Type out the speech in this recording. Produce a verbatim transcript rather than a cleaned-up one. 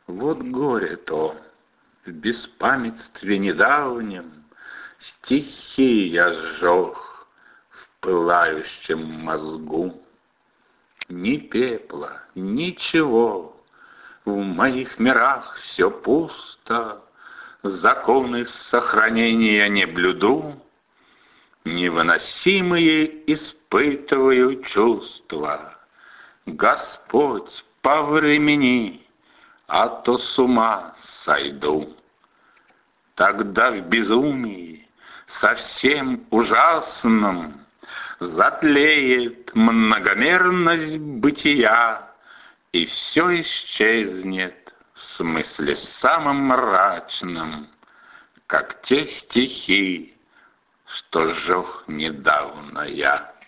Вот горе то, в беспамятстве недавнем Стихи я сжег в пылающем мозгу. Ни пепла, ничего, в моих мирах все пусто, Законы сохранения не блюду, Невыносимые испытываю чувства. Господь, повремени, а то с ума сойду. Тогда в безумии совсем ужасном Затлеет многомерность бытия, И все исчезнет в смысле самом мрачном, Как те стихи, что сжег недавно я.